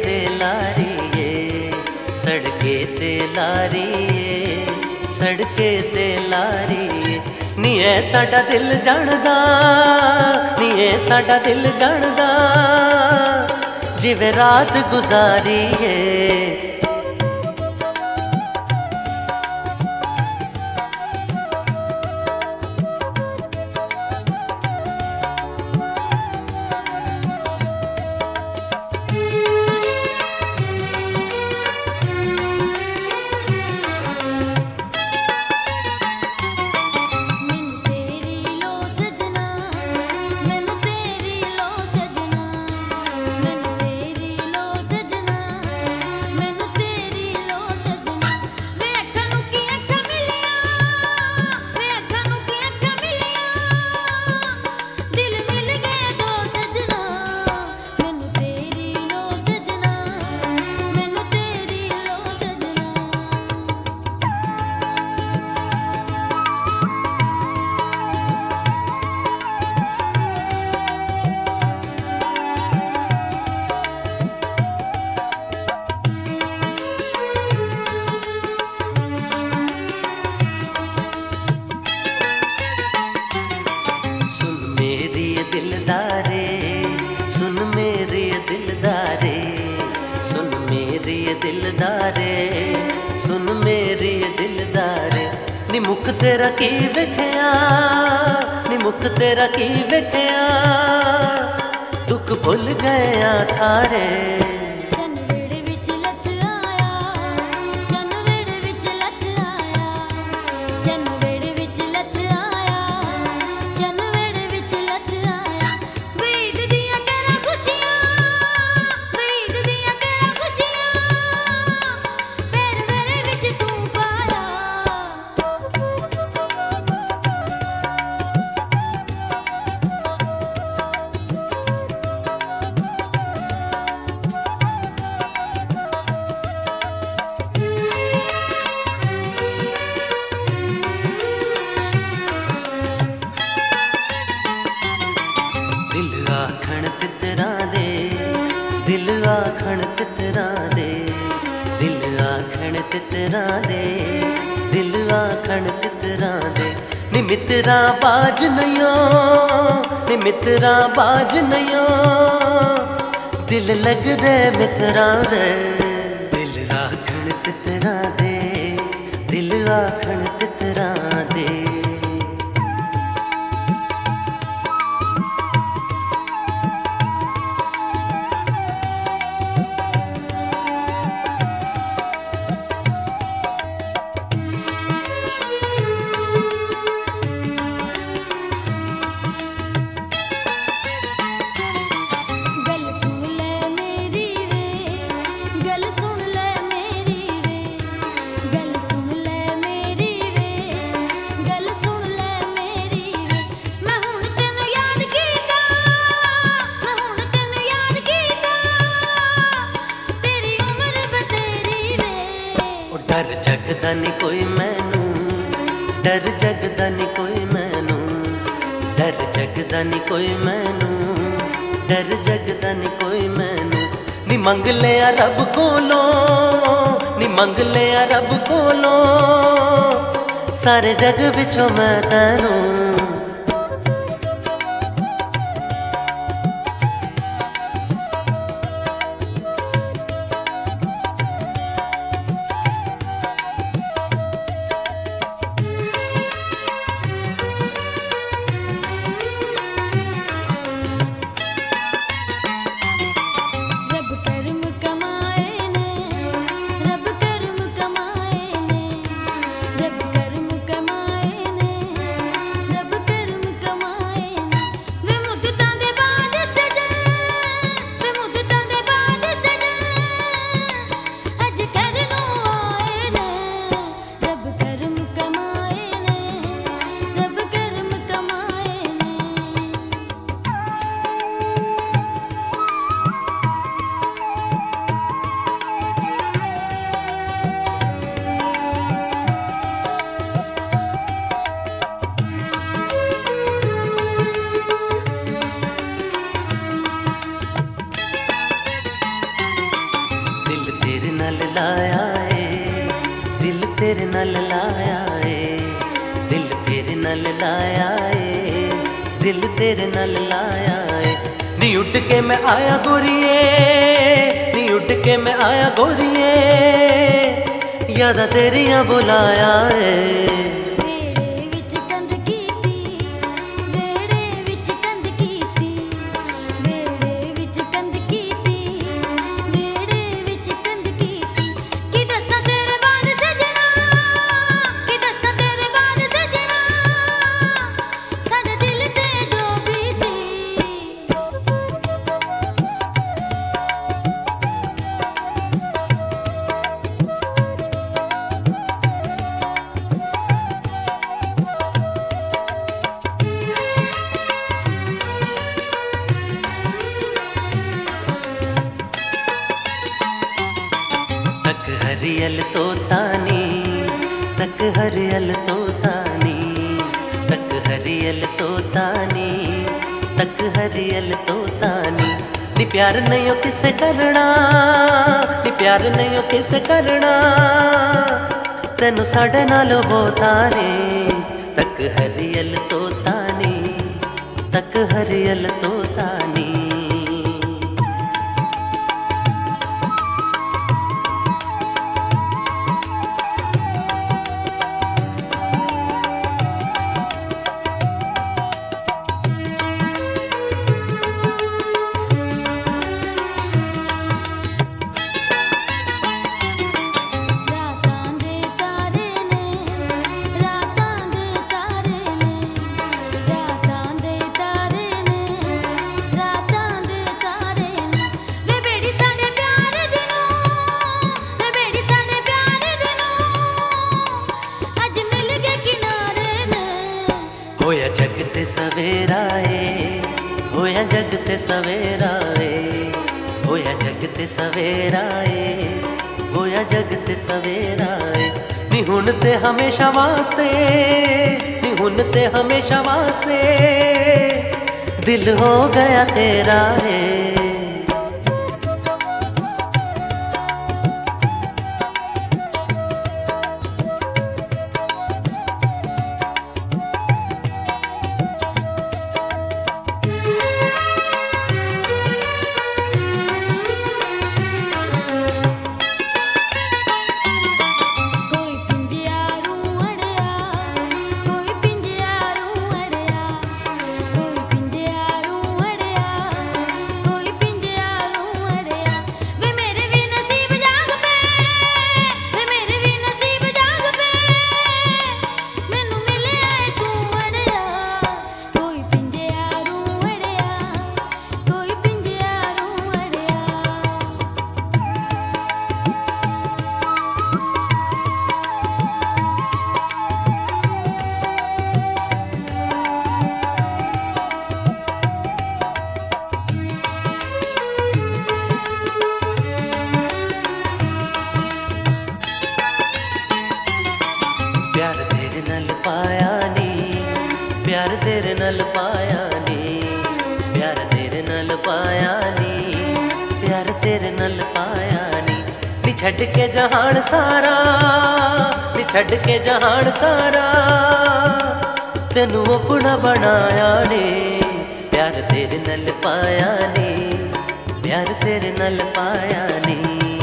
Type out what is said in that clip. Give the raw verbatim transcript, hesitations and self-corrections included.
ते लारिए सड़के ते लारिए सड़के ते लारिए नी ऐ साडा दिल जानदा नी ऐ साडा दिल जानदा जिवे रात गुजारिए दिलदारे सुन मेरे दिलदारे सुन मेरे दिलदारे सुन मेरे दिलदारे नी मुख तेरा की वेखिया नी मुख तेरा की वेखिया दुख भुल गया सारे दिल आखण तितरा दे दिल आखण तितरा दे दिल आखण तितरा दे दिल आखण तितरा दे नी मित्रा बाज नयो नी मित्रा बाज नयो दिल लग दे मित्रा दे दिल आखण तितरा दे दिल आखण तितरा दे डर जगदा नी कोई मैनू डर जगदा नी कोई मैनू डर जगदा नी कोई मैनू डर जगदा नी कोई मैनू नी मंग लिया रब कोलों नी मंग लिया रब कोलों सारे जग विचों मैं तैनू दिल तेरे नाल लाया ए, दिल तेरे नाल लाया ए, दिल तेरे नाल लाया ए, दिल तेरे नाल लाया ए। नी उठ के मैं आया गोरिए, नी उठ के मैं आया गोरिए, यादा तेरियां बुलाया ए। तक हरियल तोतानी, तक हरियल तोतानी, तक हरियल तोतानी, तक हरियल तोतानी। नी प्यार नहीं हो किसे करना, नी प्यार नहीं हो किसे करना, तेनू साढ़े नाल होता रे। तक हरियल तोतानी, तक हरियल तोतानी। होया जग ते सवेरा ए, होया जग ते सवेरा ए, होया जग ते सवेरा ए, होया जग ते सवेरा ए। नी हुन ते हमेशा वास्ते, नी हुन ते हमेशा वास्ते, दिल हो गया तेरा है। प्यार तेरे नाल पाया नी, प्यार तेरे नाल पाया नी, प्यार तेरे नाल पाया नी, प्यार तेरे नाल पाया नी। नी छड़ के जहान सारा, नी छड़ के जहान सारा, तेनू अपना बनाया ने। प्यार तेरे नाल पाया नी, प्यार तेरे नाल पाया नी।